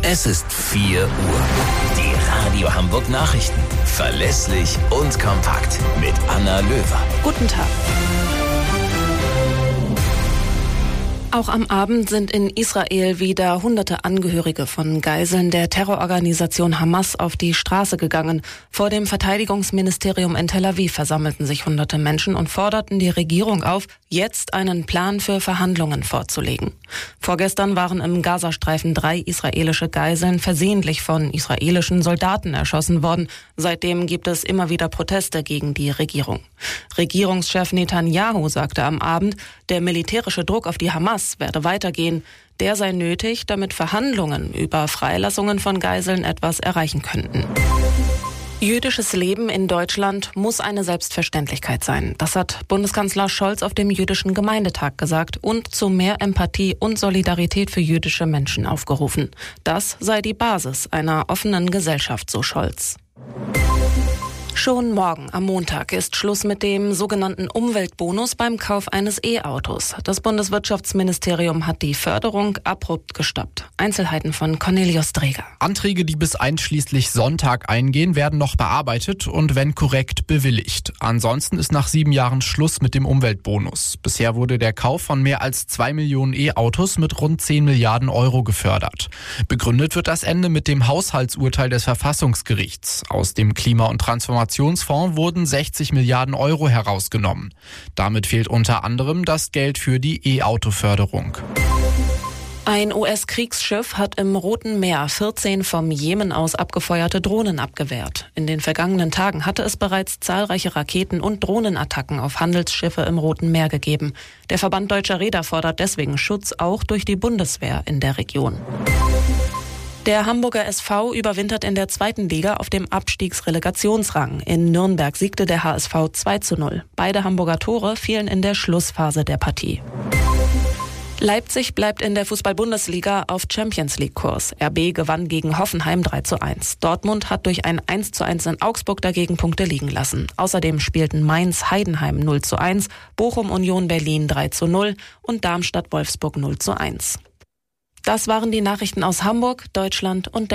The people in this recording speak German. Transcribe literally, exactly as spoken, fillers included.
Es ist vier Uhr. Die Radio Hamburg Nachrichten. Verlässlich und kompakt mit Anna Löwer. Guten Tag. Auch am Abend sind in Israel wieder hunderte Angehörige von Geiseln der Terrororganisation Hamas auf die Straße gegangen. Vor dem Verteidigungsministerium in Tel Aviv versammelten sich hunderte Menschen und forderten die Regierung auf, jetzt einen Plan für Verhandlungen vorzulegen. Vorgestern waren im Gazastreifen drei israelische Geiseln versehentlich von israelischen Soldaten erschossen worden. Seitdem gibt es immer wieder Proteste gegen die Regierung. Regierungschef Netanyahu sagte am Abend, der militärische Druck auf die Hamas werde weitergehen. Der sei nötig, damit Verhandlungen über Freilassungen von Geiseln etwas erreichen könnten. Jüdisches Leben in Deutschland muss eine Selbstverständlichkeit sein. Das hat Bundeskanzler Scholz auf dem Jüdischen Gemeindetag gesagt und zu mehr Empathie und Solidarität für jüdische Menschen aufgerufen. Das sei die Basis einer offenen Gesellschaft, so Scholz. Schon morgen, am Montag, ist Schluss mit dem sogenannten Umweltbonus beim Kauf eines E-Autos. Das Bundeswirtschaftsministerium hat die Förderung abrupt gestoppt. Einzelheiten von Cornelius Dreger. Anträge, die bis einschließlich Sonntag eingehen, werden noch bearbeitet und wenn korrekt bewilligt. Ansonsten ist nach sieben Jahren Schluss mit dem Umweltbonus. Bisher wurde der Kauf von mehr als zwei Millionen E-Autos mit rund zehn Milliarden Euro gefördert. Begründet wird das Ende mit dem Haushaltsurteil des Verfassungsgerichts. Aus dem Klima- und Transformationsfonds wurden sechzig Milliarden Euro herausgenommen. Damit fehlt unter anderem das Geld für die E-Auto-Förderung. Ein U S-Kriegsschiff hat im Roten Meer vierzehn vom Jemen aus abgefeuerte Drohnen abgewehrt. In den vergangenen Tagen hatte es bereits zahlreiche Raketen- und Drohnenattacken auf Handelsschiffe im Roten Meer gegeben. Der Verband Deutscher Reeder fordert deswegen Schutz auch durch die Bundeswehr in der Region. Der Hamburger S V überwintert in der zweiten Liga auf dem Abstiegsrelegationsrang. In Nürnberg siegte der H S V zwei zu null. Beide Hamburger Tore fielen in der Schlussphase der Partie. Leipzig bleibt in der Fußball-Bundesliga auf Champions-League-Kurs. R B gewann gegen Hoffenheim drei zu eins. Dortmund hat durch ein eins zu eins in Augsburg dagegen Punkte liegen lassen. Außerdem spielten Mainz-Heidenheim null zu eins, Bochum-Union Berlin drei zu null und Darmstadt-Wolfsburg null zu eins. Das waren die Nachrichten aus Hamburg, Deutschland und der